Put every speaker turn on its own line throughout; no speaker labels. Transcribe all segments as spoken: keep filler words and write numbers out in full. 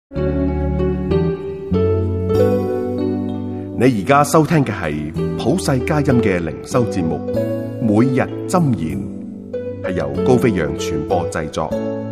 你而家收聽嘅係普世佳音嘅靈修節目，每日箴言，係由高飛揚傳播製作。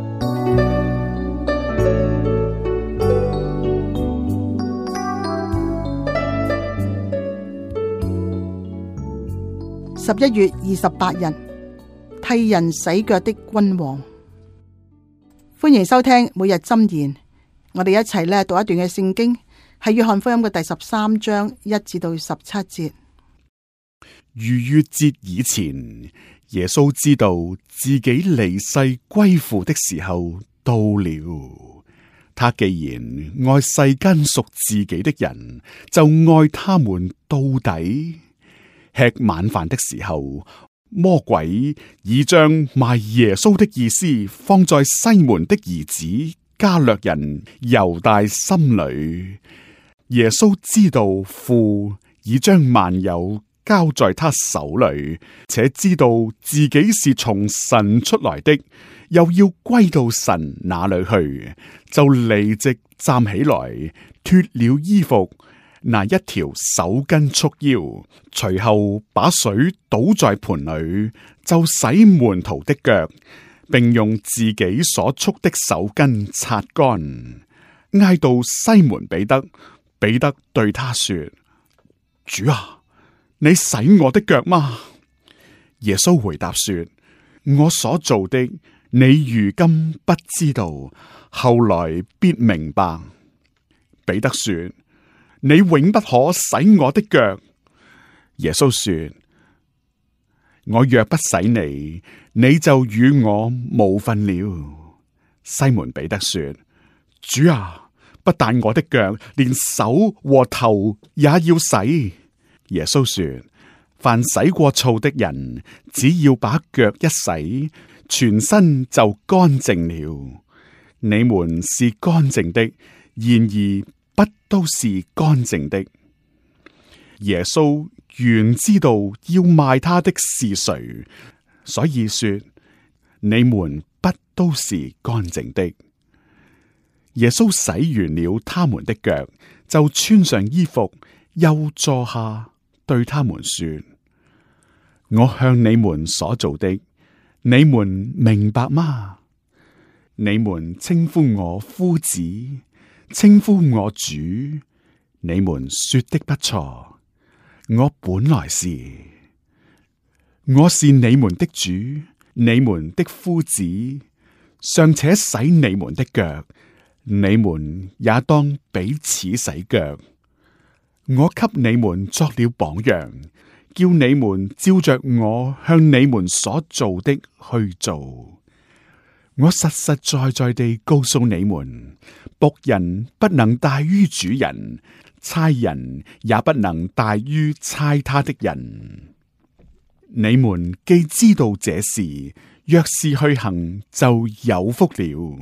十一月二十八日，替人洗腳的君王。歡迎收聽每日箴言，我哋一齊咧讀一段嘅聖經，係約翰福音嘅第十三章一至到十七節。
逾越節以前，耶穌知道自己離世歸父的時候到了。他既然愛世間屬自己的人，就愛他們到底。吃晚飯的時候，魔鬼已將賣耶穌的意思放在西門的兒子加略人猶大心裏。耶穌知道父已將萬有交在他手裏，且知道自己是從神出來的，又要歸到神那裏去，就立即站起來，脫了衣服，拿一條手巾束腰，隨後把水倒在盆裏，就洗門徒的腳，並用自己所束的手巾擦乾。挨到西門彼得，彼得對他說：主啊，你洗我的腳嗎？耶穌回答說：我所做的，你如今不知道，後來必明白。彼得說：你永不可洗我的腳。耶穌說：我若不洗你，你就與我無分了。西門彼得說：主啊，不但我的腳，連手和頭也要洗。耶穌說：凡洗過澡的人，只要把腳一洗，全身就乾淨了。你們是乾淨的，然而不都是乾淨的。耶穌原知道要賣他的是誰，所以說你們不都是乾淨的。耶穌洗完了他們的腳，就穿上衣服，又坐下，對他們說：我向你們所做的，你們明白嗎？你們稱呼我夫子，稱呼我主，你們說的不錯。我本來是，我是你們的主，你們的夫子，尚且洗你們的腳，你們也當彼此洗腳。我給你們作了榜樣，叫你們照着我向你們所做的去做。我實實在在地告訴你們，僕人不能大於主人，差人也不能大於差他的人。你們既知道這事，若是去行，就有福了。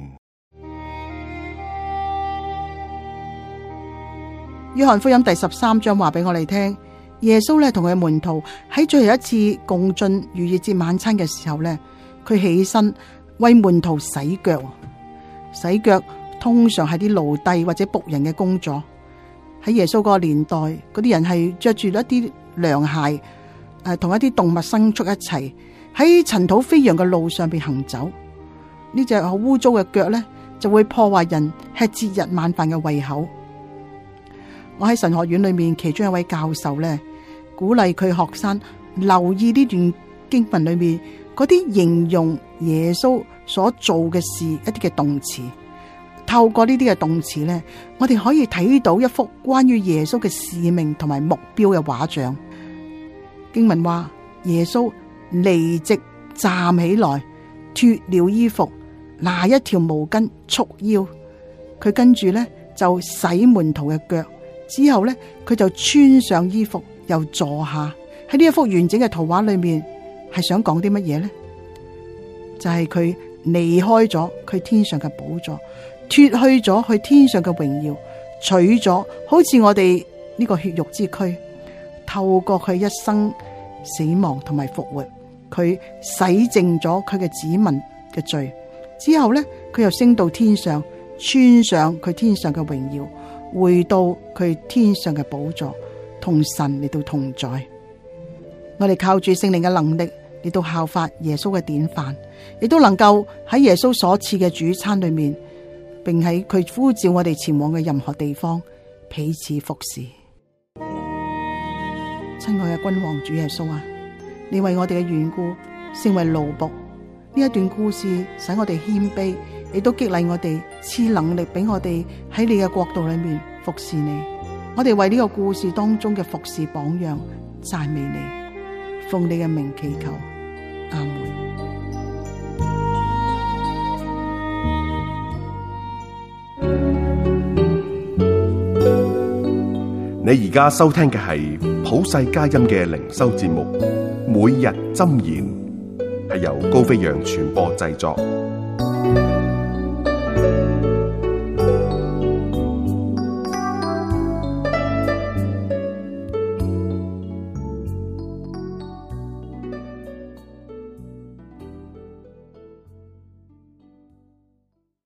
約翰福音第十三章話俾我哋聽，耶穌咧同佢嘅門徒喺最後一次共進逾越節晚餐嘅時候咧，佢起身為門徒洗腳。洗腳通常係啲奴隸或者僕人嘅工作。喺耶穌嗰個年代，嗰啲人係着住一啲涼鞋，誒，同一啲動物牲畜一齊喺塵土飛揚嘅路上邊行走。呢隻好污糟嘅腳咧，就會破壞人吃節日晚飯嘅胃口。我喺神學院裏面，其中一位教授咧，鼓勵佢學生留意呢段經文裏面嗰啲形容耶穌所做嘅事一啲嘅動詞。透過呢啲嘅動詞咧，我哋可以睇到一幅關於耶穌嘅使命同埋目標嘅畫像。經文話耶穌立即站起來，脫了衣服，拿一條毛巾束腰。佢跟住咧就洗門徒嘅腳。之後咧，佢就穿上衣服，又坐下。喺呢一幅完整嘅圖畫裏面，係想講啲乜嘢呢？就係佢離開咗佢天上嘅寶座，脫去咗佢天上嘅榮耀，取咗好似我哋呢個血肉之軀，透過佢一生死亡同埋復活，佢洗淨咗佢嘅子民嘅罪。之後咧，佢又升到天上， 穿上佢天上嘅榮耀，回到佢天上嘅寶座，同神嚟到同在。我哋靠住聖靈嘅能力嚟到效法耶穌嘅典範，亦都能夠喺耶穌所賜嘅主餐裏面，並喺佢呼召我哋前往嘅任何地方彼此服侍。親愛嘅君王主耶穌啊，你為我哋嘅緣故成為奴僕，呢一段故事使我哋謙卑，亦都激勵我哋賜能力俾我哋喺你嘅國度裏面服侍你。我哋為呢個故事當中嘅服侍榜樣讚美你，奉你嘅名祈求，阿門。
你而家收聽嘅係普世佳音嘅靈修節目《每日箴言》，係由高飛揚傳播製作。